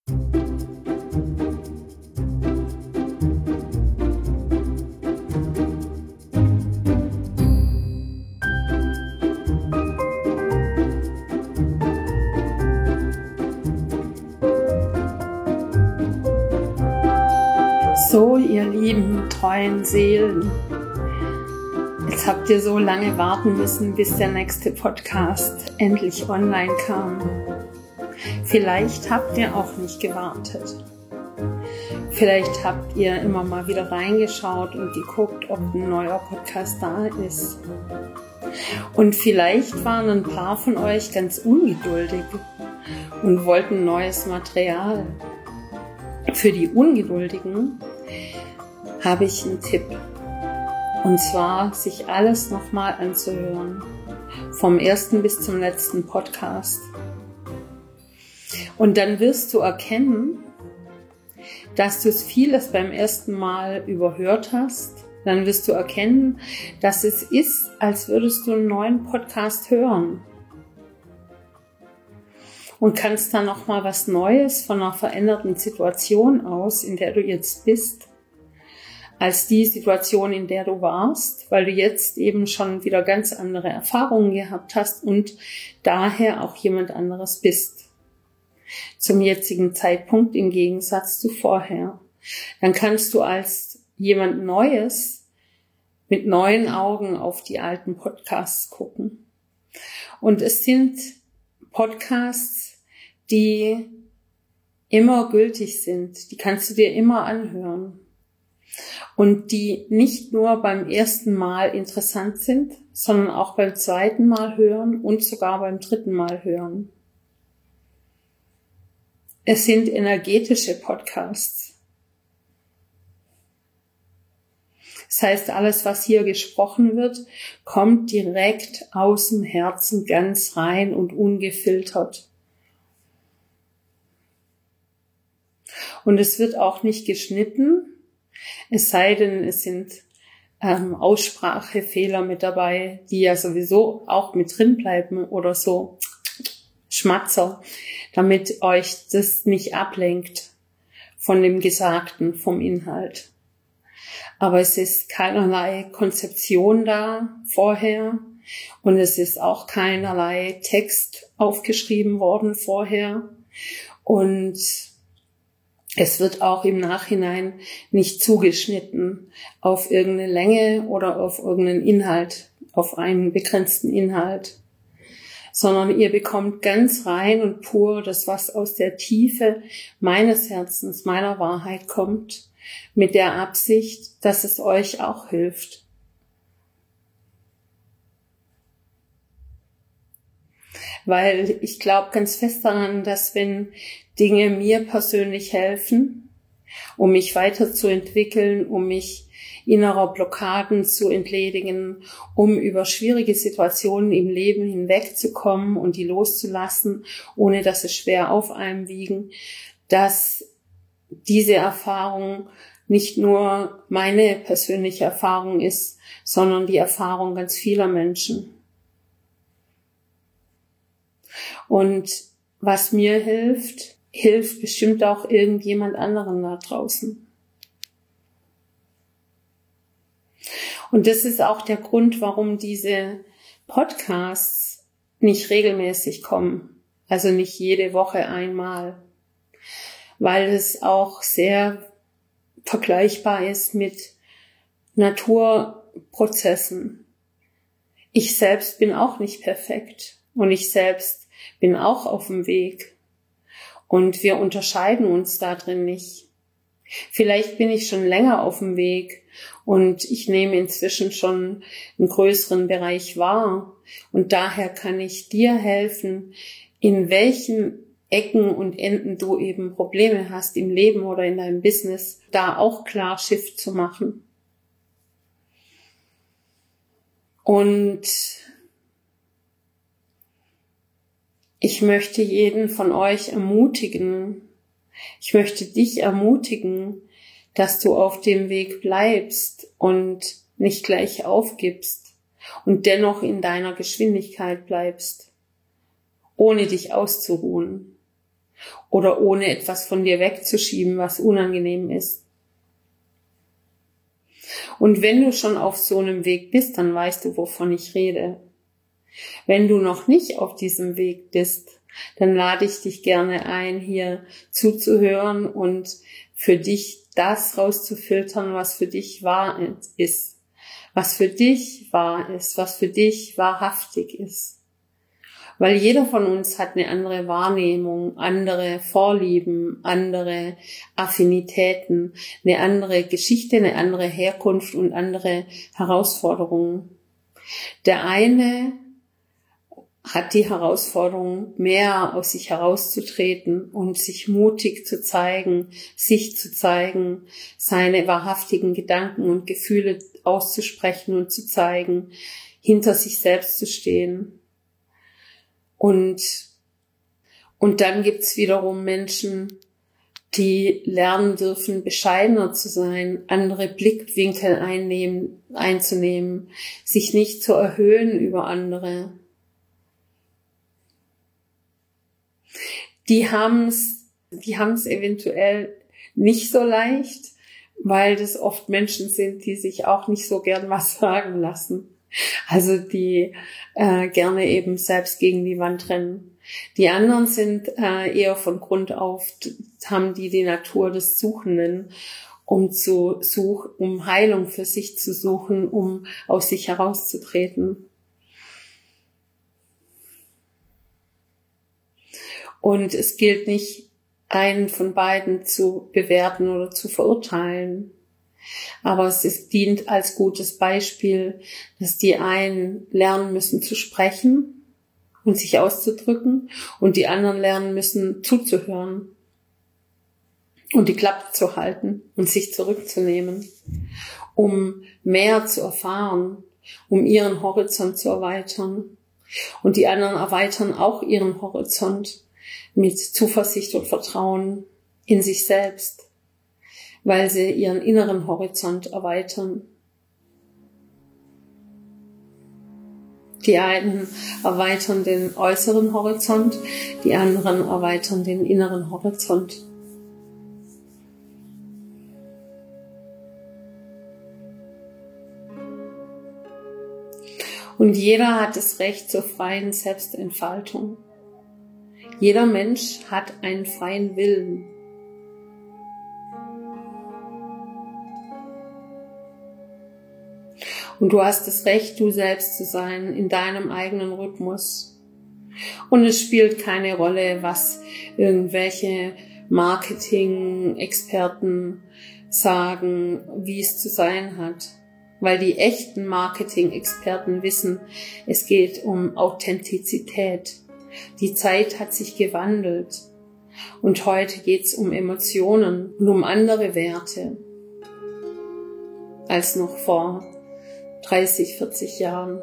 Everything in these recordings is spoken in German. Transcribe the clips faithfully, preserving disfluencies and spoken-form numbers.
So, ihr lieben, treuen Seelen, jetzt habt ihr so lange warten müssen, bis der nächste Podcast endlich online kam. Vielleicht habt ihr auch nicht gewartet. Vielleicht habt ihr immer mal wieder reingeschaut und geguckt, ob ein neuer Podcast da ist. Und vielleicht waren ein paar von euch ganz ungeduldig und wollten neues Material. Für die Ungeduldigen habe ich einen Tipp. Und zwar, sich alles nochmal anzuhören. Vom ersten bis zum letzten Podcast. Und dann wirst du erkennen, dass du es vieles beim ersten Mal überhört hast. Dann wirst du erkennen, dass es ist, als würdest du einen neuen Podcast hören. Und kannst dann nochmal was Neues von einer veränderten Situation aus, in der du jetzt bist, als die Situation, in der du warst, weil du jetzt eben schon wieder ganz andere Erfahrungen gehabt hast und daher auch jemand anderes bist. Zum jetzigen Zeitpunkt im Gegensatz zu vorher. Dann kannst du als jemand Neues mit neuen Augen auf die alten Podcasts gucken. Und es sind Podcasts, die immer gültig sind. Die kannst du dir immer anhören. Und die nicht nur beim ersten Mal interessant sind, sondern auch beim zweiten Mal hören und sogar beim dritten Mal hören. Es sind energetische Podcasts. Das heißt, alles, was hier gesprochen wird, kommt direkt aus dem Herzen ganz rein und ungefiltert. Und es wird auch nicht geschnitten, es sei denn, es sind ähm, Aussprachefehler mit dabei, die ja sowieso auch mit drin bleiben oder so Schmatzer, damit euch das nicht ablenkt von dem Gesagten, vom Inhalt. Aber es ist keinerlei Konzeption da vorher und es ist auch keinerlei Text aufgeschrieben worden vorher und es wird auch im Nachhinein nicht zugeschnitten auf irgendeine Länge oder auf irgendeinen Inhalt, auf einen begrenzten Inhalt, sondern ihr bekommt ganz rein und pur das, was aus der Tiefe meines Herzens, meiner Wahrheit kommt, mit der Absicht, dass es euch auch hilft. Weil ich glaube ganz fest daran, dass wenn Dinge mir persönlich helfen, um mich weiterzuentwickeln, um mich innerer Blockaden zu entledigen, um über schwierige Situationen im Leben hinwegzukommen und die loszulassen, ohne dass sie schwer auf einem wiegen, dass diese Erfahrung nicht nur meine persönliche Erfahrung ist, sondern die Erfahrung ganz vieler Menschen. Und was mir hilft, hilft bestimmt auch irgendjemand anderen da draußen. Und das ist auch der Grund, warum diese Podcasts nicht regelmäßig kommen. Also nicht jede Woche einmal. Weil es auch sehr vergleichbar ist mit Naturprozessen. Ich selbst bin auch nicht perfekt und ich selbst bin auch auf dem Weg. Und wir unterscheiden uns da drin nicht. Vielleicht bin ich schon länger auf dem Weg und ich nehme inzwischen schon einen größeren Bereich wahr. Und daher kann ich dir helfen, in welchen Ecken und Enden du eben Probleme hast im Leben oder in deinem Business, da auch klar Shift zu machen. Und ich möchte jeden von euch ermutigen, ich möchte dich ermutigen, dass du auf dem Weg bleibst und nicht gleich aufgibst und dennoch in deiner Geschwindigkeit bleibst, ohne dich auszuruhen. oder ohne etwas von dir wegzuschieben, was unangenehm ist. Und wenn du schon auf so einem Weg bist, dann weißt du, wovon ich rede. Wenn du noch nicht auf diesem Weg bist, dann lade ich dich gerne ein, hier zuzuhören und für dich das rauszufiltern, was für dich wahr ist, was für dich wahr ist, was für dich wahrhaftig ist. Weil jeder von uns hat eine andere Wahrnehmung, andere Vorlieben, andere Affinitäten, eine andere Geschichte, eine andere Herkunft und andere Herausforderungen. Der eine hat die Herausforderung, mehr aus sich herauszutreten und sich mutig zu zeigen, sich zu zeigen, seine wahrhaftigen Gedanken und Gefühle auszusprechen und zu zeigen, hinter sich selbst zu stehen. Und, und dann gibt's wiederum Menschen, die lernen dürfen, bescheidener zu sein, andere Blickwinkel einnehmen, einzunehmen, sich nicht zu erhöhen über andere. Die haben's, die haben's eventuell nicht so leicht, weil das oft Menschen sind, die sich auch nicht so gern was sagen lassen. Also die äh, gerne eben selbst gegen die Wand rennen. Die anderen sind äh, eher von Grund auf, haben die die Natur des Suchenden, um zu such, um Heilung für sich zu suchen, um aus sich herauszutreten. Und es gilt nicht, einen von beiden zu bewerten oder zu verurteilen. Aber es ist, dient als gutes Beispiel, dass die einen lernen müssen zu sprechen und sich auszudrücken und die anderen lernen müssen zuzuhören und die Klappe zu halten und sich zurückzunehmen, um mehr zu erfahren, um ihren Horizont zu erweitern. Und die anderen erweitern auch ihren Horizont mit Zuversicht und Vertrauen in sich selbst, weil sie ihren inneren Horizont erweitern. Die einen erweitern den äußeren Horizont, die anderen erweitern den inneren Horizont. Und jeder hat das Recht zur freien Selbstentfaltung. Jeder Mensch hat einen freien Willen. Und du hast das Recht, du selbst zu sein, in deinem eigenen Rhythmus. Und es spielt keine Rolle, was irgendwelche Marketing-Experten sagen, wie es zu sein hat. Weil die echten Marketing-Experten wissen, es geht um Authentizität. Die Zeit hat sich gewandelt. Und heute geht es um Emotionen und um andere Werte als noch vor dreißig, vierzig Jahren.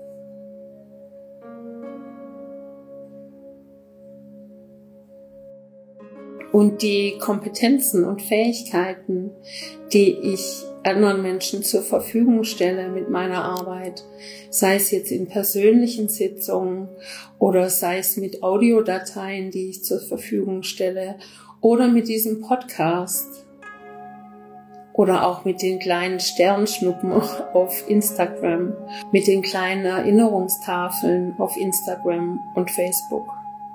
Und die Kompetenzen und Fähigkeiten, die ich anderen Menschen zur Verfügung stelle mit meiner Arbeit, sei es jetzt in persönlichen Sitzungen oder sei es mit Audiodateien, die ich zur Verfügung stelle oder mit diesem Podcast oder auch mit den kleinen Sternschnuppen auf Instagram, mit den kleinen Erinnerungstafeln auf Instagram und Facebook.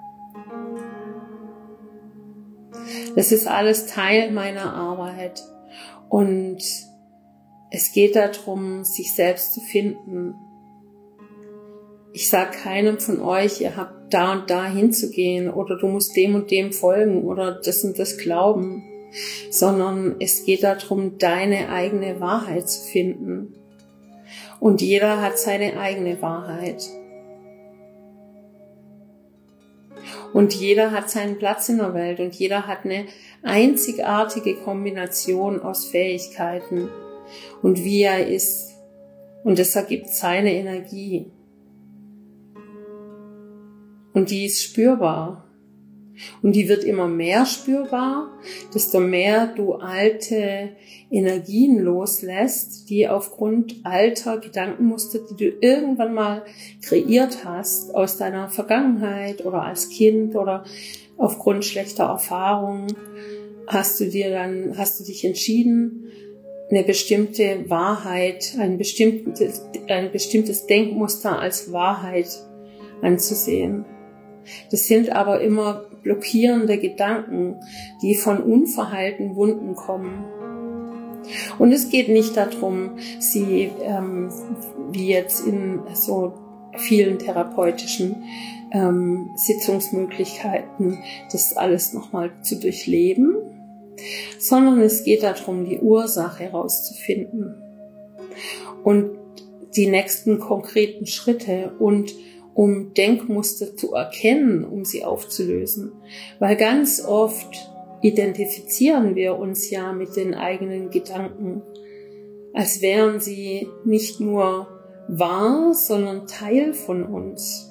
Das ist alles Teil meiner Arbeit und es geht darum, sich selbst zu finden. Ich sage keinem von euch, ihr habt da und da hinzugehen oder du musst dem und dem folgen oder das und das glauben, sondern es geht darum, deine eigene Wahrheit zu finden. Und jeder hat seine eigene Wahrheit. Und jeder hat seinen Platz in der Welt und jeder hat eine einzigartige Kombination aus Fähigkeiten und wie er ist. Und das ergibt seine Energie. Und die ist spürbar. Und die wird immer mehr spürbar, desto mehr du alte Energien loslässt, die aufgrund alter Gedankenmuster, die du irgendwann mal kreiert hast, aus deiner Vergangenheit oder als Kind oder aufgrund schlechter Erfahrungen hast du dir dann, hast du dich entschieden, eine bestimmte Wahrheit, ein bestimmtes, ein bestimmtes Denkmuster als Wahrheit anzusehen. Das sind aber immer blockierende Gedanken, die von unverheilten Wunden kommen. Und es geht nicht darum, sie, ähm, wie jetzt in so vielen therapeutischen ähm, Sitzungsmöglichkeiten, das alles nochmal zu durchleben, sondern es geht darum, die Ursache herauszufinden und die nächsten konkreten Schritte und um Denkmuster zu erkennen, um sie aufzulösen. Weil ganz oft identifizieren wir uns ja mit den eigenen Gedanken, als wären sie nicht nur wahr, sondern Teil von uns.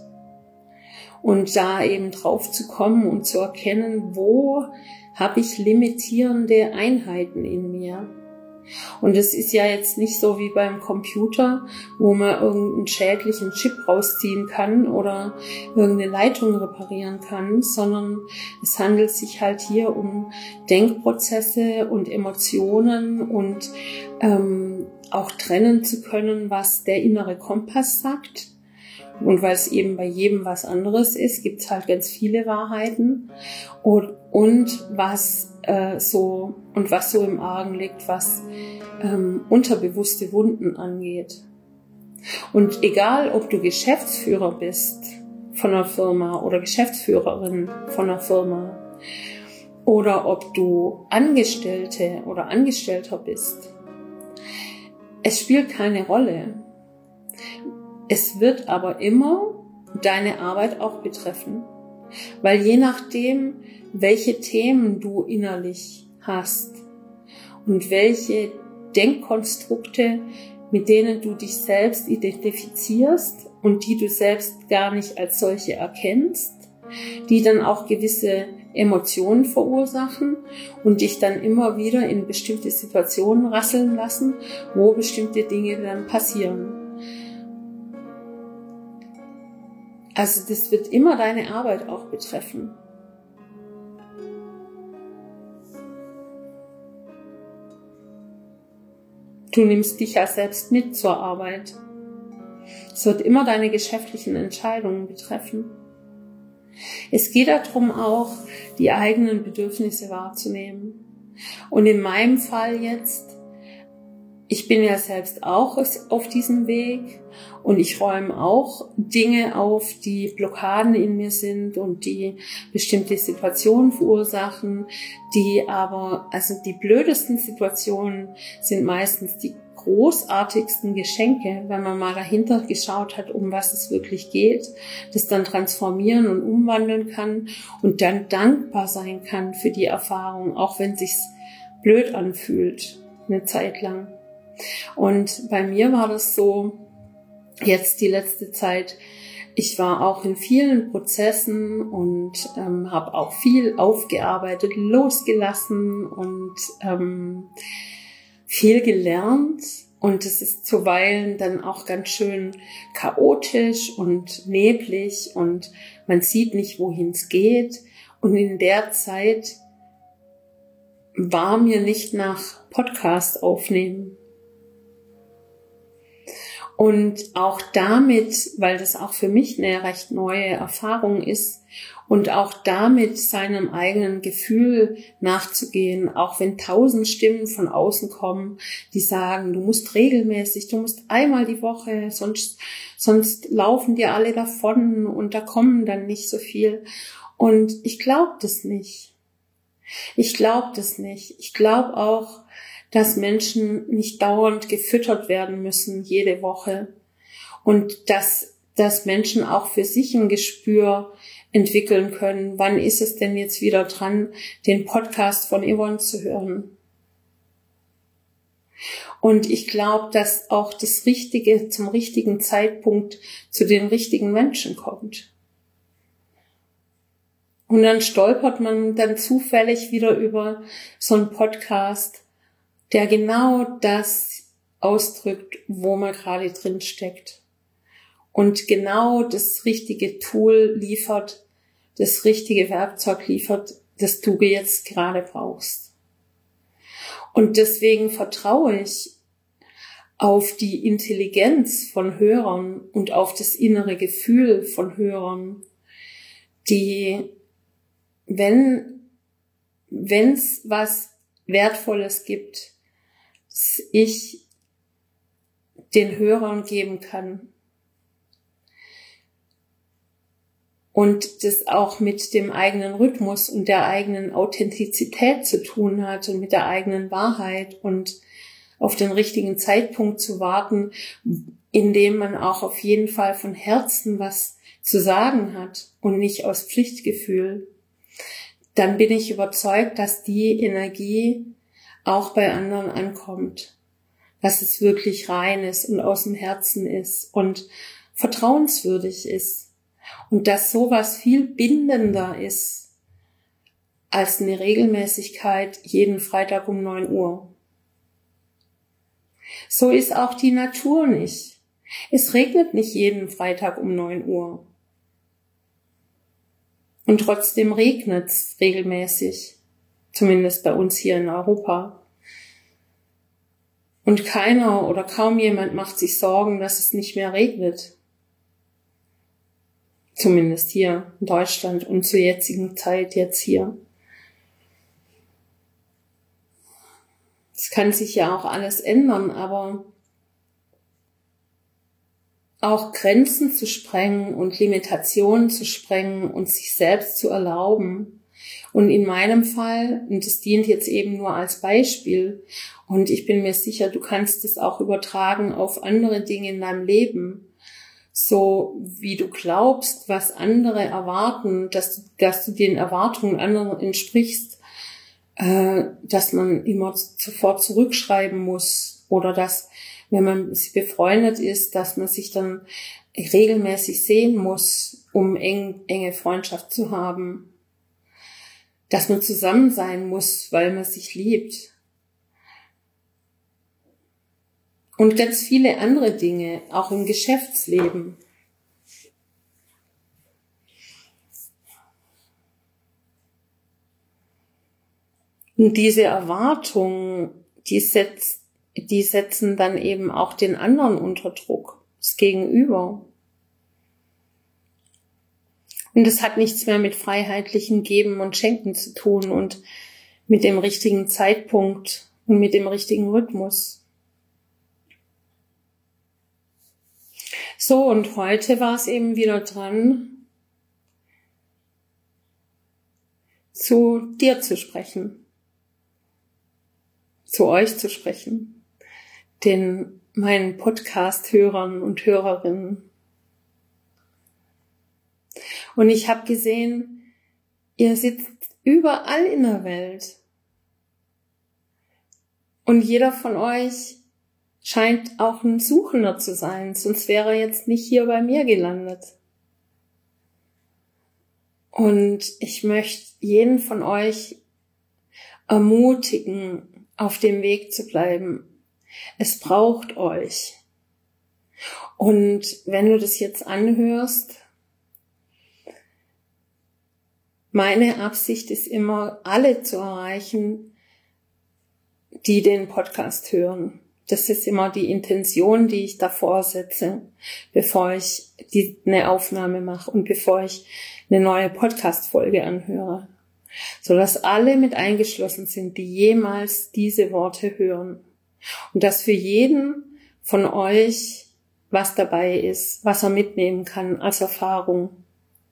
Und da eben drauf zu kommen und zu erkennen, wo habe ich limitierende Einheiten in mir. Und es ist ja jetzt nicht so wie beim Computer, wo man irgendeinen schädlichen Chip rausziehen kann oder irgendeine Leitung reparieren kann, sondern es handelt sich halt hier um Denkprozesse und Emotionen und ähm, auch trennen zu können, was der innere Kompass sagt. Und weil es eben bei jedem was anderes ist, gibt es halt ganz viele Wahrheiten und, und was äh, so und was so im Argen liegt, was ähm, unterbewusste Wunden angeht. Und egal, ob du Geschäftsführer bist von einer Firma oder Geschäftsführerin von einer Firma oder ob du Angestellte oder Angestellter bist, es spielt keine Rolle. Es wird aber immer deine Arbeit auch betreffen, weil je nachdem, welche Themen du innerlich hast und welche Denkkonstrukte, mit denen du dich selbst identifizierst und die du selbst gar nicht als solche erkennst, die dann auch gewisse Emotionen verursachen und dich dann immer wieder in bestimmte Situationen rasseln lassen, wo bestimmte Dinge dann passieren. Also das wird immer deine Arbeit auch betreffen. Du nimmst dich ja selbst mit zur Arbeit. Es wird immer deine geschäftlichen Entscheidungen betreffen. Es geht darum auch, die eigenen Bedürfnisse wahrzunehmen. Und in meinem Fall jetzt, ich bin ja selbst auch auf diesem Weg und ich räume auch Dinge auf, die Blockaden in mir sind und die bestimmte Situationen verursachen, die aber, also die blödesten Situationen sind meistens die großartigsten Geschenke, wenn man mal dahinter geschaut hat, um was es wirklich geht, das dann transformieren und umwandeln kann und dann dankbar sein kann für die Erfahrung, auch wenn es sich blöd anfühlt, eine Zeit lang. Und bei mir war das so, jetzt die letzte Zeit, ich war auch in vielen Prozessen und ähm, habe auch viel aufgearbeitet, losgelassen und ähm, viel gelernt. Und es ist zuweilen dann auch ganz schön chaotisch und neblig und man sieht nicht, wohin es geht. Und in der Zeit war mir nicht nach Podcast aufnehmen. Und auch damit, weil das auch für mich eine recht neue Erfahrung ist und auch damit seinem eigenen Gefühl nachzugehen, auch wenn tausend Stimmen von außen kommen, die sagen, du musst regelmäßig, du musst einmal die Woche, sonst, sonst laufen dir alle davon und da kommen dann nicht so viel. Und ich glaube das nicht. Ich glaube das nicht. Ich glaube auch, dass Menschen nicht dauernd gefüttert werden müssen, jede Woche. Und dass, dass Menschen auch für sich ein Gespür entwickeln können. Wann ist es denn jetzt wieder dran, den Podcast von Yvonne zu hören? Und ich glaube, dass auch das Richtige zum richtigen Zeitpunkt zu den richtigen Menschen kommt. Und dann stolpert man dann zufällig wieder über so einen Podcast, der genau das ausdrückt, wo man gerade drin steckt und genau das richtige Tool liefert das richtige Werkzeug liefert, das du jetzt gerade brauchst. Und deswegen vertraue ich auf die Intelligenz von Hörern und auf das innere Gefühl von Hörern, die, wenn wenn's was Wertvolles gibt, das ich den Hörern geben kann. Und das auch mit dem eigenen Rhythmus und der eigenen Authentizität zu tun hat und mit der eigenen Wahrheit und auf den richtigen Zeitpunkt zu warten, in dem man auch auf jeden Fall von Herzen was zu sagen hat und nicht aus Pflichtgefühl, dann bin ich überzeugt, dass die Energie auch bei anderen ankommt, dass es wirklich rein ist und aus dem Herzen ist und vertrauenswürdig ist und dass sowas viel bindender ist als eine Regelmäßigkeit jeden Freitag um neun Uhr. So ist auch die Natur nicht. Es regnet nicht jeden Freitag um neun Uhr. Und trotzdem regnet es regelmäßig. Zumindest bei uns hier in Europa. Und keiner oder kaum jemand macht sich Sorgen, dass es nicht mehr regnet. Zumindest hier in Deutschland und zur jetzigen Zeit jetzt hier. Es kann sich ja auch alles ändern, aber auch Grenzen zu sprengen und Limitationen zu sprengen und sich selbst zu erlauben. Und in meinem Fall, und das dient jetzt eben nur als Beispiel, und ich bin mir sicher, du kannst es auch übertragen auf andere Dinge in deinem Leben, so wie du glaubst, was andere erwarten, dass du, dass du den Erwartungen anderer entsprichst, dass man immer sofort zurückschreiben muss oder dass, wenn man befreundet ist, dass man sich dann regelmäßig sehen muss, um eng, enge Freundschaft zu haben. Dass man zusammen sein muss, weil man sich liebt. Und ganz viele andere Dinge, auch im Geschäftsleben. Und diese Erwartungen, die, setz, die setzen dann eben auch den anderen unter Druck, das Gegenüber. Und es hat nichts mehr mit freiheitlichem Geben und Schenken zu tun und mit dem richtigen Zeitpunkt und mit dem richtigen Rhythmus. So, und heute war es eben wieder dran, zu dir zu sprechen. Zu euch zu sprechen, den meinen Podcast-Hörern und Hörerinnen. Und ich habe gesehen, ihr sitzt überall in der Welt. Und jeder von euch scheint auch ein Suchender zu sein, sonst wäre er jetzt nicht hier bei mir gelandet. Und ich möchte jeden von euch ermutigen, auf dem Weg zu bleiben. Es braucht euch. Und wenn du das jetzt anhörst, meine Absicht ist immer, alle zu erreichen, die den Podcast hören. Das ist immer die Intention, die ich davor setze, bevor ich die, eine Aufnahme mache und bevor ich eine neue Podcast-Folge anhöre. Sodass alle mit eingeschlossen sind, die jemals diese Worte hören. Und dass für jeden von euch was dabei ist, was er mitnehmen kann als Erfahrung.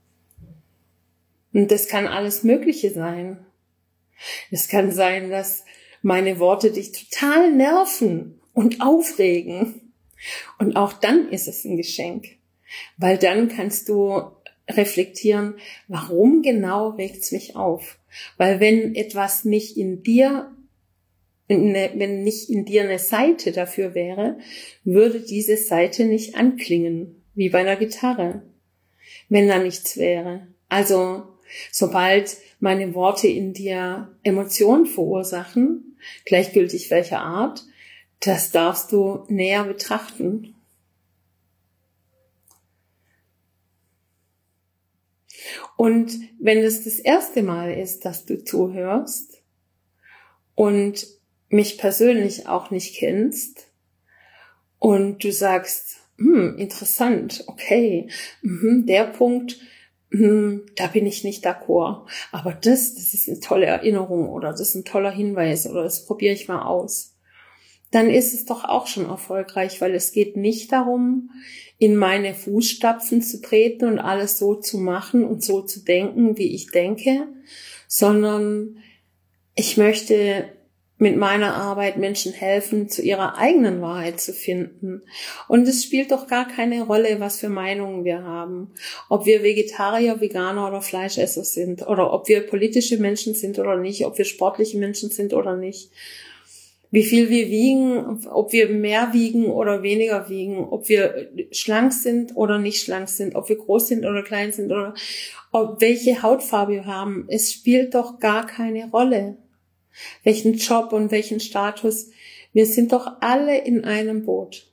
Und das kann alles Mögliche sein. Es kann sein, dass meine Worte dich total nerven und aufregen. Und auch dann ist es ein Geschenk. Weil dann kannst du reflektieren, warum genau regt's mich auf? Weil wenn etwas nicht in dir, wenn nicht in dir eine Saite dafür wäre, würde diese Saite nicht anklingen, wie bei einer Gitarre, wenn da nichts wäre. Also, sobald meine Worte in dir Emotionen verursachen, gleichgültig welcher Art, das darfst du näher betrachten. Und wenn es das erste Mal ist, dass du zuhörst und mich persönlich auch nicht kennst und du sagst, hm, interessant, okay, mhm, der Punkt, hm, da bin ich nicht d'accord, aber das, das ist eine tolle Erinnerung oder das ist ein toller Hinweis oder das probiere ich mal aus, dann ist es doch auch schon erfolgreich, weil es geht nicht darum, in meine Fußstapfen zu treten und alles so zu machen und so zu denken, wie ich denke, sondern ich möchte mit meiner Arbeit Menschen helfen, zu ihrer eigenen Wahrheit zu finden. Und es spielt doch gar keine Rolle, was für Meinungen wir haben. Ob wir Vegetarier, Veganer oder Fleischesser sind oder ob wir politische Menschen sind oder nicht, ob wir sportliche Menschen sind oder nicht. Wie viel wir wiegen, ob wir mehr wiegen oder weniger wiegen, ob wir schlank sind oder nicht schlank sind, ob wir groß sind oder klein sind oder ob welche Hautfarbe wir haben. Es spielt doch gar keine Rolle, welchen Job und welchen Status. Wir sind doch alle in einem Boot.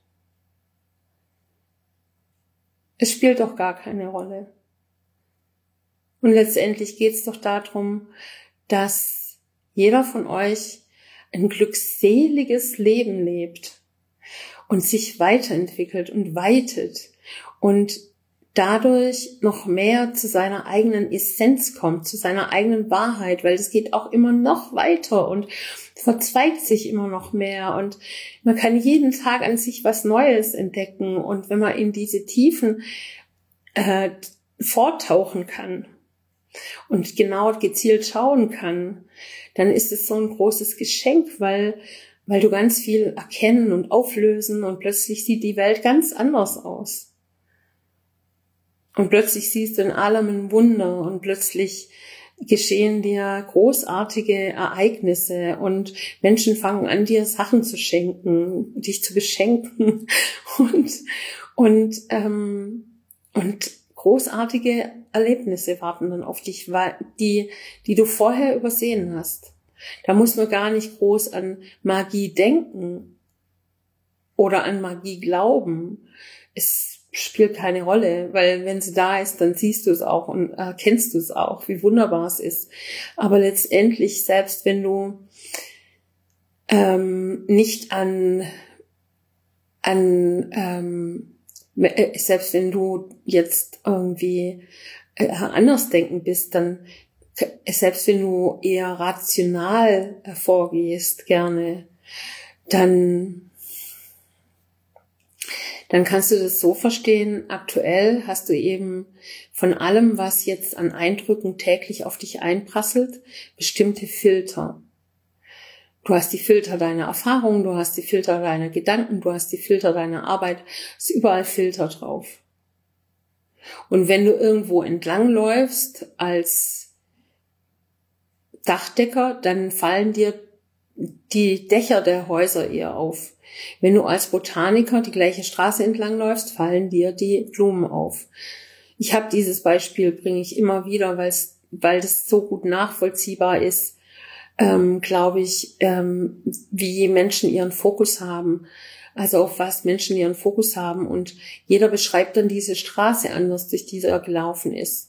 Es spielt doch gar keine Rolle. Und letztendlich geht es doch darum, dass jeder von euch ein glückseliges Leben lebt und sich weiterentwickelt und weitet und dadurch noch mehr zu seiner eigenen Essenz kommt, zu seiner eigenen Wahrheit, weil es geht auch immer noch weiter und verzweigt sich immer noch mehr und man kann jeden Tag an sich was Neues entdecken und wenn man in diese Tiefen äh, vortauchen kann und genau gezielt schauen kann, dann ist es so ein großes Geschenk, weil, weil du ganz viel erkennen und auflösen und plötzlich sieht die Welt ganz anders aus. Und plötzlich siehst du in allem ein Wunder und plötzlich geschehen dir großartige Ereignisse und Menschen fangen an, dir Sachen zu schenken, dich zu beschenken und, und, ähm, und großartige Erlebnisse warten dann auf dich, die, die du vorher übersehen hast. Da muss man gar nicht groß an Magie denken oder an Magie glauben. Es spielt keine Rolle, weil wenn sie da ist, dann siehst du es auch und erkennst du es auch, wie wunderbar es ist. Aber letztendlich, selbst wenn du ähm, nicht an, an ähm, selbst wenn du jetzt irgendwie äh, anders denken bist, dann, selbst wenn du eher rational vorgehst gerne, dann, dann kannst du das so verstehen, aktuell hast du eben von allem, was jetzt an Eindrücken täglich auf dich einprasselt, bestimmte Filter. Du hast die Filter deiner Erfahrungen, du hast die Filter deiner Gedanken, du hast die Filter deiner Arbeit, es ist überall Filter drauf. Und wenn du irgendwo entlangläufst als Dachdecker, dann fallen dir die Dächer der Häuser eher auf. Wenn du als Botaniker die gleiche Straße entlangläufst, fallen dir die Blumen auf. Ich habe dieses Beispiel, bringe ich immer wieder, weil es, weil das so gut nachvollziehbar ist, ähm, glaube ich, ähm, wie Menschen ihren Fokus haben. Also auf was Menschen ihren Fokus haben. Und jeder beschreibt dann diese Straße anders, durch die er gelaufen ist.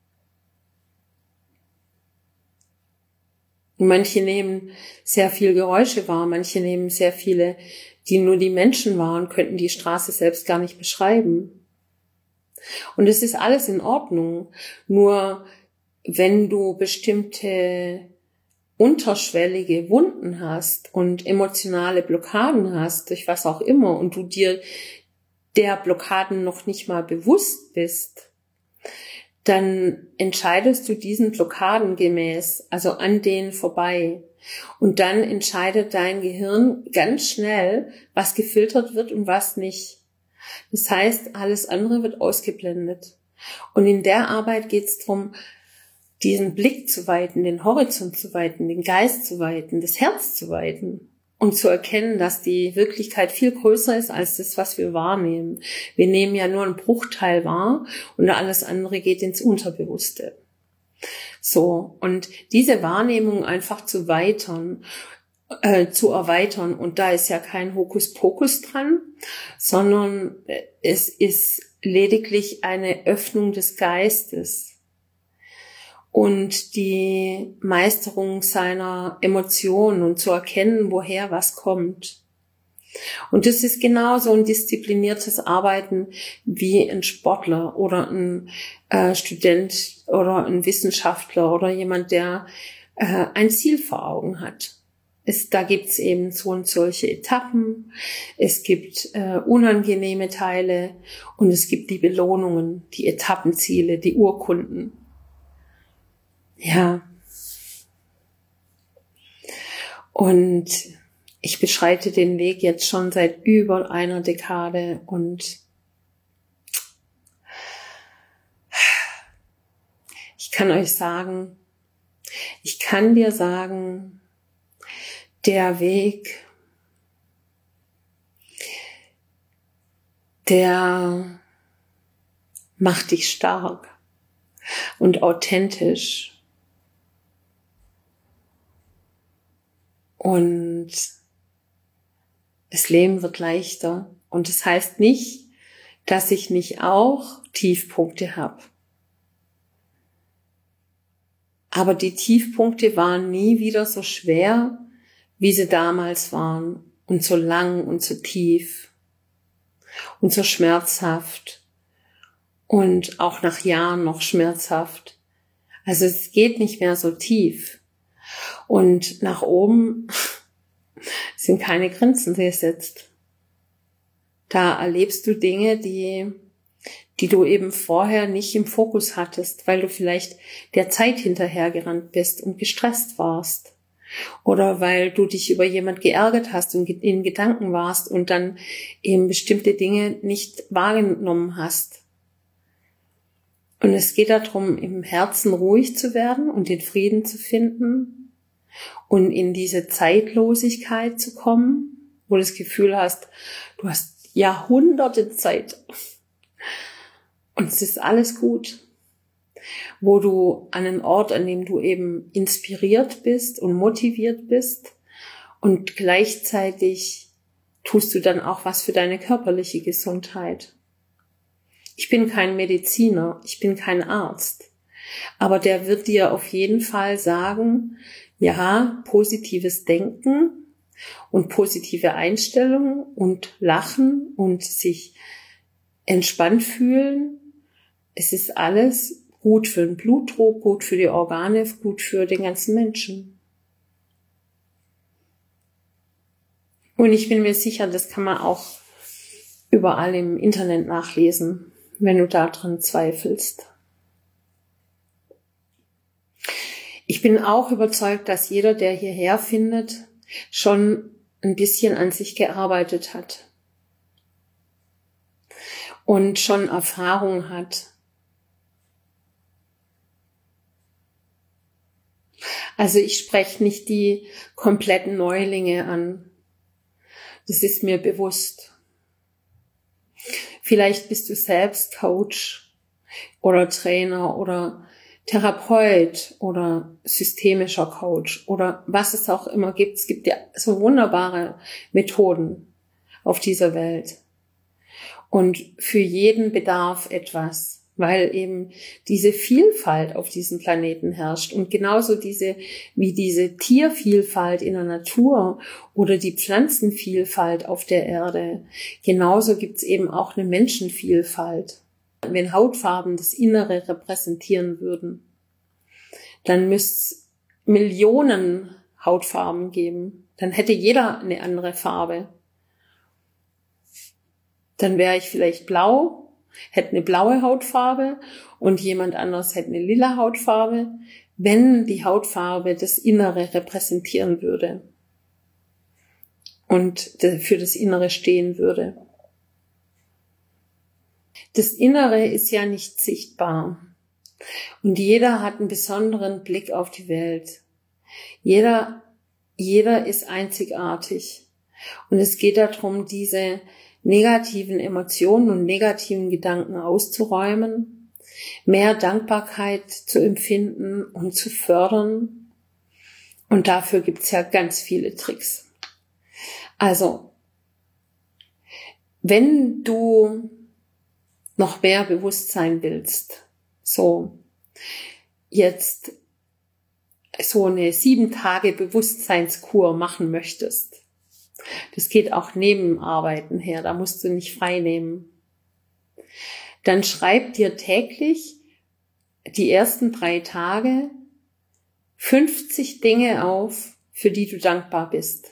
Und manche nehmen sehr viel Geräusche wahr, manche nehmen sehr viele, die nur die Menschen waren, könnten die Straße selbst gar nicht beschreiben. Und es ist alles in Ordnung. Nur wenn du bestimmte unterschwellige Wunden hast und emotionale Blockaden hast, durch was auch immer, und du dir der Blockaden noch nicht mal bewusst bist, dann entscheidest du diesen Blockaden gemäß, also an denen vorbei. Und dann entscheidet dein Gehirn ganz schnell, was gefiltert wird und was nicht. Das heißt, alles andere wird ausgeblendet. Und in der Arbeit geht es darum, diesen Blick zu weiten, den Horizont zu weiten, den Geist zu weiten, das Herz zu weiten und zu erkennen, dass die Wirklichkeit viel größer ist als das, was wir wahrnehmen. Wir nehmen ja nur einen Bruchteil wahr und alles andere geht ins Unterbewusste. So, und diese Wahrnehmung einfach zu weitern, äh, zu erweitern, und da ist ja kein Hokuspokus dran, sondern es ist lediglich eine Öffnung des Geistes. und die Meisterung seiner Emotionen und zu erkennen, woher was kommt. Und das ist genauso ein diszipliniertes Arbeiten wie ein Sportler oder ein äh, Student oder ein Wissenschaftler oder jemand, der äh, ein Ziel vor Augen hat. Es, da gibt's eben so und solche Etappen, es gibt äh, unangenehme Teile und es gibt die Belohnungen, die Etappenziele, die Urkunden. Ja. Und ich beschreite den Weg jetzt schon seit über einer Dekade und ich kann euch sagen, ich kann dir sagen, der Weg, der macht dich stark und authentisch und das Leben wird leichter. Und das heißt nicht, dass ich nicht auch Tiefpunkte habe. Aber die Tiefpunkte waren nie wieder so schwer, wie sie damals waren. Und so lang und so tief. Und so schmerzhaft. Und auch nach Jahren noch schmerzhaft. Also es geht nicht mehr so tief. Und nach oben sind keine Grenzen gesetzt. Da erlebst du Dinge, die, die du eben vorher nicht im Fokus hattest, weil du vielleicht der Zeit hinterhergerannt bist und gestresst warst. Oder weil du dich über jemand geärgert hast und in Gedanken warst und dann eben bestimmte Dinge nicht wahrgenommen hast. Und es geht darum, im Herzen ruhig zu werden und den Frieden zu finden. Und in diese Zeitlosigkeit zu kommen, wo du das Gefühl hast, du hast Jahrhunderte Zeit. Und es ist alles gut. Wo du an einen Ort, an dem du eben inspiriert bist und motiviert bist und gleichzeitig tust du dann auch was für deine körperliche Gesundheit. Ich bin kein Mediziner, ich bin kein Arzt, aber der wird dir auf jeden Fall sagen, ja, positives Denken und positive Einstellung und Lachen und sich entspannt fühlen. Es ist alles gut für den Blutdruck, gut für die Organe, gut für den ganzen Menschen. Und ich bin mir sicher, das kann man auch überall im Internet nachlesen, wenn du daran zweifelst. Ich bin auch überzeugt, dass jeder, der hierher findet, schon ein bisschen an sich gearbeitet hat und schon Erfahrung hat. Also ich spreche nicht die kompletten Neulinge an. Das ist mir bewusst. Vielleicht bist du selbst Coach oder Trainer oder Therapeut oder systemischer Coach oder was es auch immer gibt. Es gibt ja so wunderbare Methoden auf dieser Welt. Und für jeden bedarf etwas, weil eben diese Vielfalt auf diesem Planeten herrscht und genauso diese, wie diese Tiervielfalt in der Natur oder die Pflanzenvielfalt auf der Erde, genauso gibt es eben auch eine Menschenvielfalt. Wenn Hautfarben das Innere repräsentieren würden, dann müsste es Millionen Hautfarben geben. Dann hätte jeder eine andere Farbe. Dann wäre ich vielleicht blau, hätte eine blaue Hautfarbe und jemand anderes hätte eine lila Hautfarbe, wenn die Hautfarbe das Innere repräsentieren würde und für das Innere stehen würde. Das Innere ist ja nicht sichtbar und jeder hat einen besonderen Blick auf die Welt. Jeder, jeder ist einzigartig und es geht darum, diese negativen Emotionen und negativen Gedanken auszuräumen, mehr Dankbarkeit zu empfinden und zu fördern. Und dafür gibt's ja ganz viele Tricks. Also, wenn du noch mehr Bewusstsein willst, so, jetzt so eine sieben Tage Bewusstseinskur machen möchtest, das geht auch neben Arbeiten her, da musst du nicht frei nehmen, dann schreib dir täglich die ersten drei Tage fünfzig Dinge auf, für die du dankbar bist.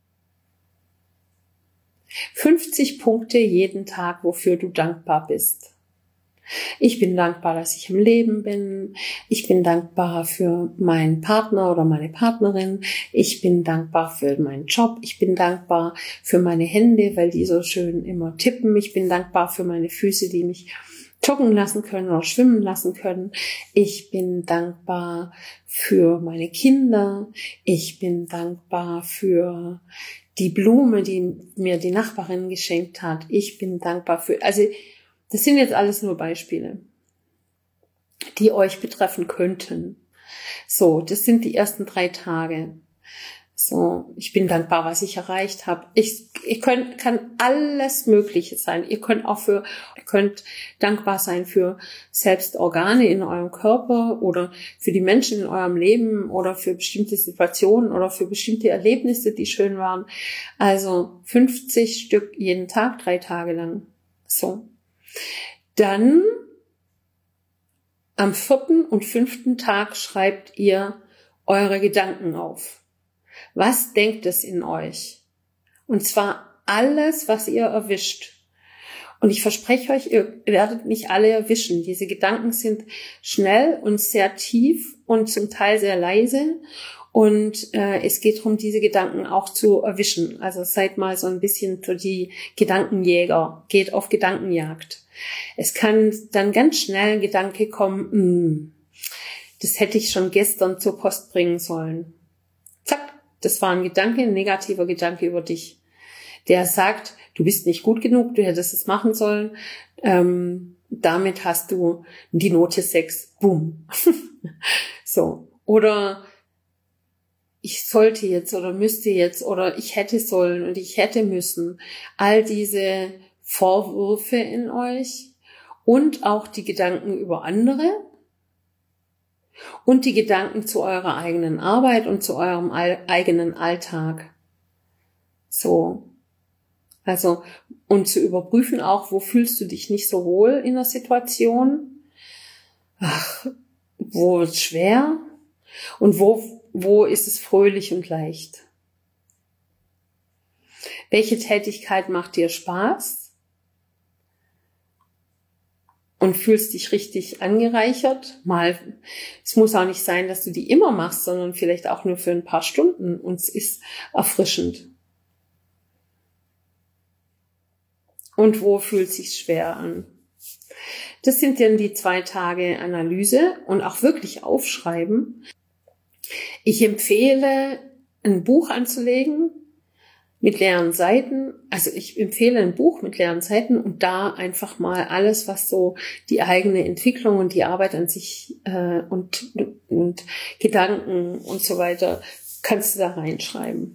fünfzig Punkte jeden Tag, wofür du dankbar bist. Ich bin dankbar, dass ich im Leben bin. Ich bin dankbar für meinen Partner oder meine Partnerin. Ich bin dankbar für meinen Job. Ich bin dankbar für meine Hände, weil die so schön immer tippen. Ich bin dankbar für meine Füße, die mich joggen lassen können oder schwimmen lassen können. Ich bin dankbar für meine Kinder. Ich bin dankbar für die Blume, die mir die Nachbarin geschenkt hat. Ich bin dankbar für, also das sind jetzt alles nur Beispiele, die euch betreffen könnten. So, das sind die ersten drei Tage. So, ich bin dankbar, was ich erreicht habe. Ich, ich könnt, kann alles Mögliche sein. Ihr könnt auch für, ihr könnt dankbar sein für selbst Organe in eurem Körper oder für die Menschen in eurem Leben oder für bestimmte Situationen oder für bestimmte Erlebnisse, die schön waren. Also fünfzig Stück jeden Tag, drei Tage lang. So. Dann am vierten und fünften Tag schreibt ihr eure Gedanken auf. Was denkt es in euch? Und zwar alles, was ihr erwischt. Und ich verspreche euch, ihr werdet nicht alle erwischen. Diese Gedanken sind schnell und sehr tief und zum Teil sehr leise. Und äh, es geht darum, diese Gedanken auch zu erwischen. Also seid mal so ein bisschen so die Gedankenjäger. Geht auf Gedankenjagd. Es kann dann ganz schnell ein Gedanke kommen, mh, das hätte ich schon gestern zur Post bringen sollen. Zack, das war ein Gedanke, ein negativer Gedanke über dich. Der sagt, du bist nicht gut genug, du hättest es machen sollen. Ähm, damit hast du die Note sechs. Boom. So. Oder ich sollte jetzt oder müsste jetzt oder ich hätte sollen und ich hätte müssen. All diese Vorwürfe in euch und auch die Gedanken über andere und die Gedanken zu eurer eigenen Arbeit und zu eurem eigenen Alltag. So. Also, und zu überprüfen auch, wo fühlst du dich nicht so wohl in der Situation? Ach, wo wird's schwer? Und wo, wo ist es fröhlich und leicht? Welche Tätigkeit macht dir Spaß? Und fühlst dich richtig angereichert? Mal, es muss auch nicht sein, dass du die immer machst, sondern vielleicht auch nur für ein paar Stunden und es ist erfrischend. Und wo fühlt es sich schwer an? Das sind dann die zwei Tage Analyse und auch wirklich aufschreiben. Ich empfehle, ein Buch anzulegen mit leeren Seiten. Also ich empfehle ein Buch mit leeren Seiten und da einfach mal alles, was so die eigene Entwicklung und die Arbeit an sich äh, und, und Gedanken und so weiter, kannst du da reinschreiben.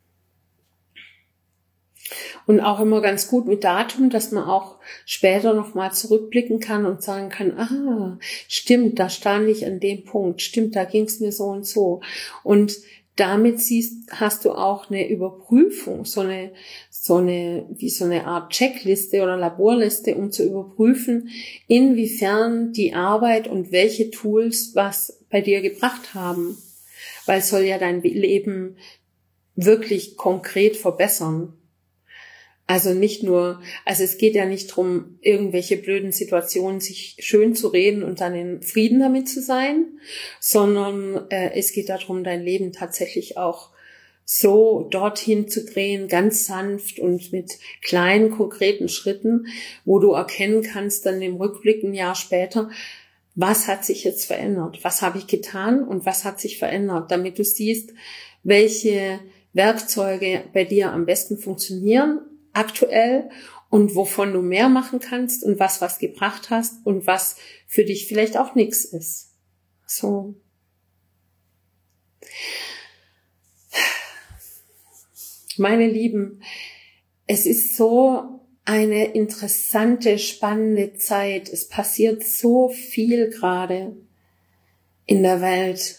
Und auch immer ganz gut mit Datum, dass man auch später nochmal zurückblicken kann und sagen kann, ah, stimmt, da stand ich an dem Punkt, stimmt, da ging es mir so und so. Und damit siehst, hast du auch eine Überprüfung, so eine, so eine, wie so eine Art Checkliste oder Laborliste, um zu überprüfen, inwiefern die Arbeit und welche Tools was bei dir gebracht haben. Weil es soll ja dein Leben wirklich konkret verbessern. Also nicht nur, also es geht ja nicht drum, irgendwelche blöden Situationen sich schön zu reden und dann in Frieden damit zu sein, sondern äh, es geht darum, dein Leben tatsächlich auch so dorthin zu drehen, ganz sanft und mit kleinen, konkreten Schritten, wo du erkennen kannst, dann im Rückblick ein Jahr später, was hat sich jetzt verändert? Was habe ich getan und was hat sich verändert? Damit du siehst, welche Werkzeuge bei dir am besten funktionieren aktuell und wovon du mehr machen kannst und was was gebracht hast und was für dich vielleicht auch nichts ist. So. Meine Lieben, es ist so eine interessante, spannende Zeit. Es passiert so viel gerade. in der Welt.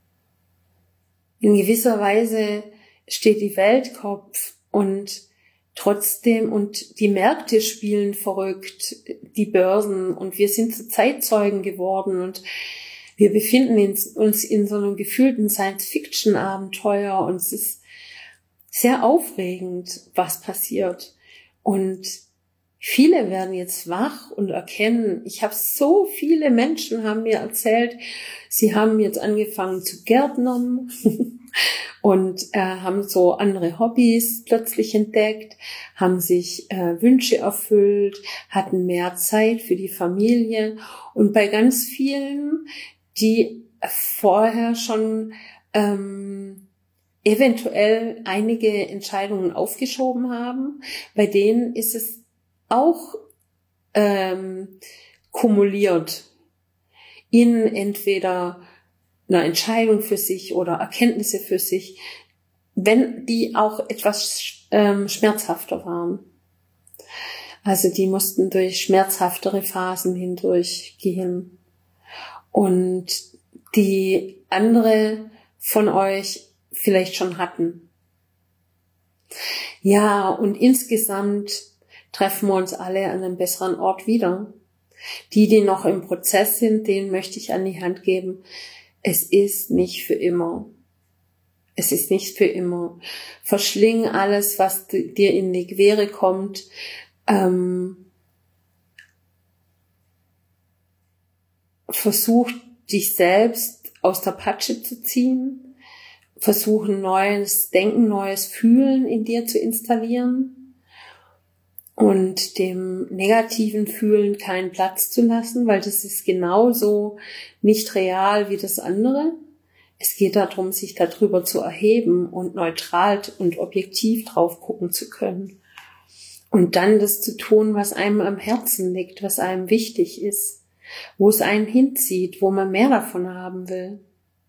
In gewisser Weise steht die Welt Kopf und trotzdem, und die Märkte spielen verrückt, die Börsen, und wir sind zu Zeitzeugen geworden und wir befinden uns in so einem gefühlten Science-Fiction-Abenteuer und es ist sehr aufregend, was passiert. Und viele werden jetzt wach und erkennen, ich habe so viele Menschen haben mir erzählt, sie haben jetzt angefangen zu gärtnern und äh, haben so andere Hobbys plötzlich entdeckt, haben sich äh, Wünsche erfüllt, hatten mehr Zeit für die Familie. Und bei ganz vielen, die vorher schon ähm, eventuell einige Entscheidungen aufgeschoben haben, bei denen ist es auch ähm, kumuliert in entweder einer Entscheidung für sich oder Erkenntnisse für sich, wenn die auch etwas ähm, schmerzhafter waren. Also die mussten durch schmerzhaftere Phasen hindurchgehen. Und die andere von euch vielleicht schon hatten. Ja, und insgesamt treffen wir uns alle an einem besseren Ort wieder. Die, die noch im Prozess sind, denen möchte ich an die Hand geben, es ist nicht für immer. Es ist nicht für immer. Verschling alles, was dir in die Quere kommt. Ähm, versuch, dich selbst aus der Patsche zu ziehen. Versuch, ein neues Denken, neues Fühlen in dir zu installieren. Und dem negativen Fühlen keinen Platz zu lassen, weil das ist genauso nicht real wie das andere. Es geht darum, sich darüber zu erheben und neutral und objektiv drauf gucken zu können. Und dann das zu tun, was einem am Herzen liegt, was einem wichtig ist, wo es einen hinzieht, wo man mehr davon haben will.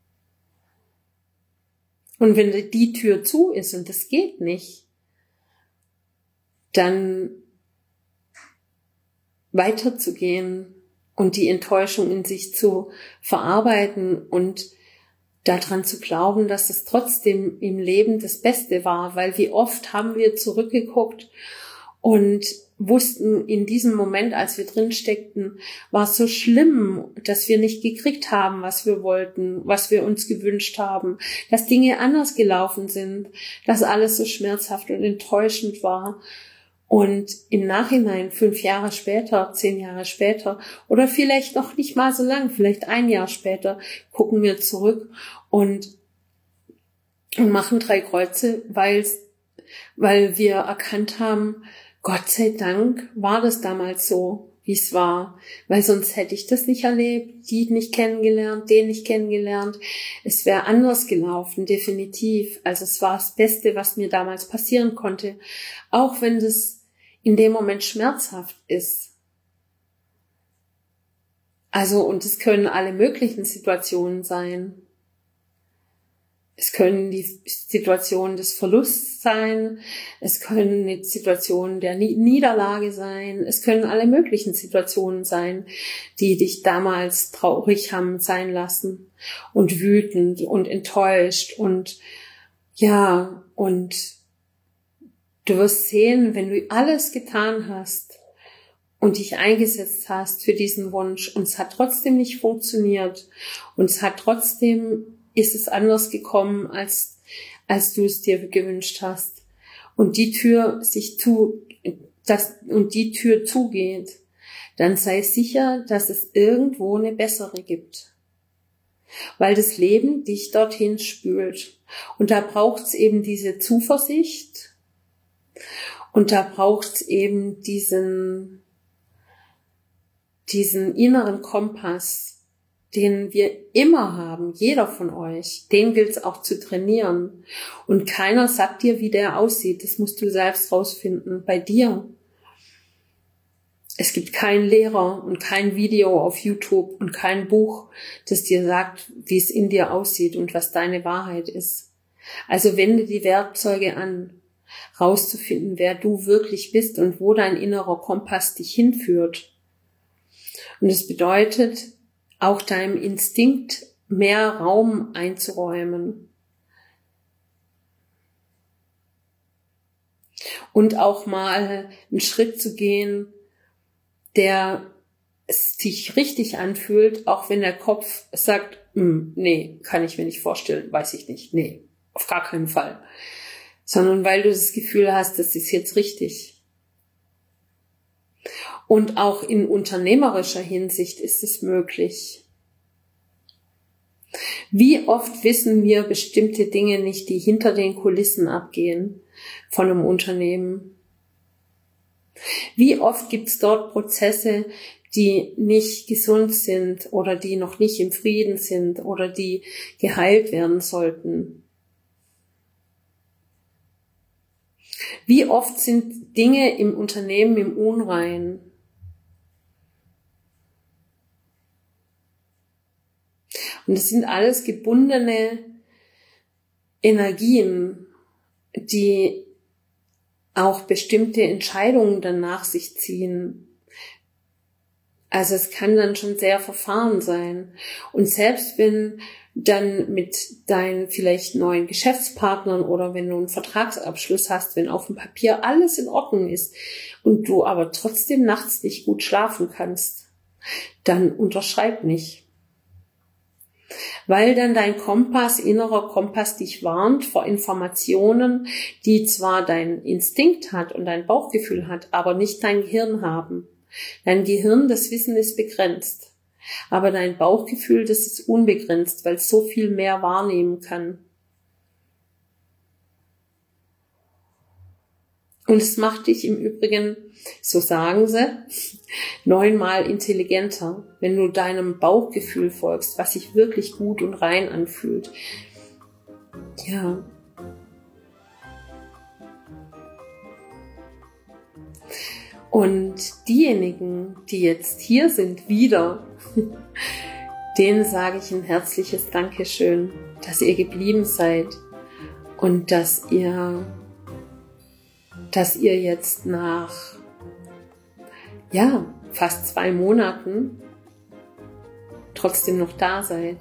Und wenn die Tür zu ist und das geht nicht, dann weiterzugehen und die Enttäuschung in sich zu verarbeiten und daran zu glauben, dass es trotzdem im Leben das Beste war, weil wie oft haben wir zurückgeguckt und wussten in diesem Moment, als wir drin steckten, war es so schlimm, dass wir nicht gekriegt haben, was wir wollten, was wir uns gewünscht haben, dass Dinge anders gelaufen sind, dass alles so schmerzhaft und enttäuschend war. Und im Nachhinein, fünf Jahre später, zehn Jahre später oder vielleicht noch nicht mal so lang, vielleicht ein Jahr später, gucken wir zurück und, und machen drei Kreuze, weil, weil wir erkannt haben, Gott sei Dank war das damals so, wie es war, weil sonst hätte ich das nicht erlebt, die nicht kennengelernt, den nicht kennengelernt. Es wäre anders gelaufen, definitiv. Also es war das Beste, was mir damals passieren konnte, auch wenn das in dem Moment schmerzhaft ist. Also, und es können alle möglichen Situationen sein. Es können die Situationen des Verlusts sein, es können die Situationen der Niederlage sein, es können alle möglichen Situationen sein, die dich damals traurig haben sein lassen und wütend und enttäuscht und ja, und du wirst sehen, wenn du alles getan hast und dich eingesetzt hast für diesen Wunsch und es hat trotzdem nicht funktioniert und es hat trotzdem, ist es anders gekommen, als, als du es dir gewünscht hast und die Tür sich zu, das, und die Tür zugeht, dann sei sicher, dass es irgendwo eine bessere gibt. Weil das Leben dich dorthin spült. Und da braucht es eben diese Zuversicht, und da braucht es eben diesen, diesen inneren Kompass, den wir immer haben, jeder von euch. Den gilt es auch zu trainieren. Und keiner sagt dir, wie der aussieht. Das musst du selbst rausfinden, bei dir. Es gibt keinen Lehrer und kein Video auf YouTube und kein Buch, das dir sagt, wie es in dir aussieht und was deine Wahrheit ist. Also wende die Werkzeuge an, rauszufinden, wer du wirklich bist und wo dein innerer Kompass dich hinführt. Und es bedeutet, auch deinem Instinkt mehr Raum einzuräumen. Und auch mal einen Schritt zu gehen, der sich richtig anfühlt, auch wenn der Kopf sagt, nee, kann ich mir nicht vorstellen, weiß ich nicht, nee, auf gar keinen Fall. Sondern weil du das Gefühl hast, das ist jetzt richtig. Und auch in unternehmerischer Hinsicht ist es möglich. Wie oft wissen wir bestimmte Dinge nicht, die hinter den Kulissen abgehen von einem Unternehmen? Wie oft gibt es dort Prozesse, die nicht gesund sind oder die noch nicht im Frieden sind oder die geheilt werden sollten? Wie oft sind Dinge im Unternehmen im Unrein? Und das sind alles gebundene Energien, die auch bestimmte Entscheidungen dann nach sich ziehen. Also es kann dann schon sehr verfahren sein. Und selbst wenn dann mit deinen vielleicht neuen Geschäftspartnern oder wenn du einen Vertragsabschluss hast, wenn auf dem Papier alles in Ordnung ist und du aber trotzdem nachts nicht gut schlafen kannst, dann unterschreib nicht. Weil dann dein Kompass, innerer Kompass dich warnt vor Informationen, die zwar dein Instinkt hat und dein Bauchgefühl hat, aber nicht dein Gehirn haben. Dein Gehirn, das Wissen ist begrenzt. Aber dein Bauchgefühl, das ist unbegrenzt, weil es so viel mehr wahrnehmen kann. Und es macht dich im Übrigen, so sagen sie, neunmal intelligenter, wenn du deinem Bauchgefühl folgst, was sich wirklich gut und rein anfühlt. Ja. Und diejenigen, die jetzt hier sind, wieder, denen sage ich ein herzliches Dankeschön, dass ihr geblieben seid und dass ihr dass ihr jetzt nach, ja, fast zwei Monaten trotzdem noch da seid.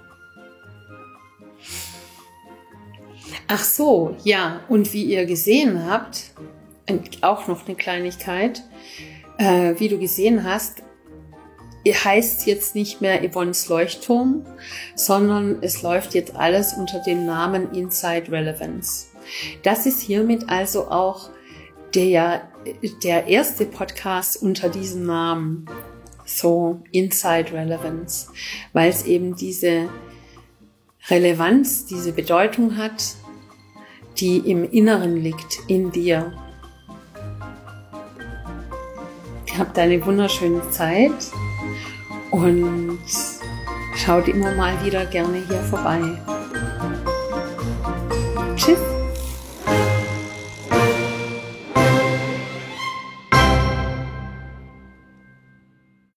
Ach so, ja, und wie ihr gesehen habt, auch noch eine Kleinigkeit, äh, wie du gesehen hast, ihr heißt jetzt nicht mehr Yvonnes Leuchtturm, sondern es läuft jetzt alles unter dem Namen Inside Relevance. Das ist hiermit also auch der, der erste Podcast unter diesem Namen, so Inside Relevance, weil es eben diese Relevanz, diese Bedeutung hat, die im Inneren liegt, in dir. Habt eine wunderschöne Zeit und schaut immer mal wieder gerne hier vorbei. Tschüss!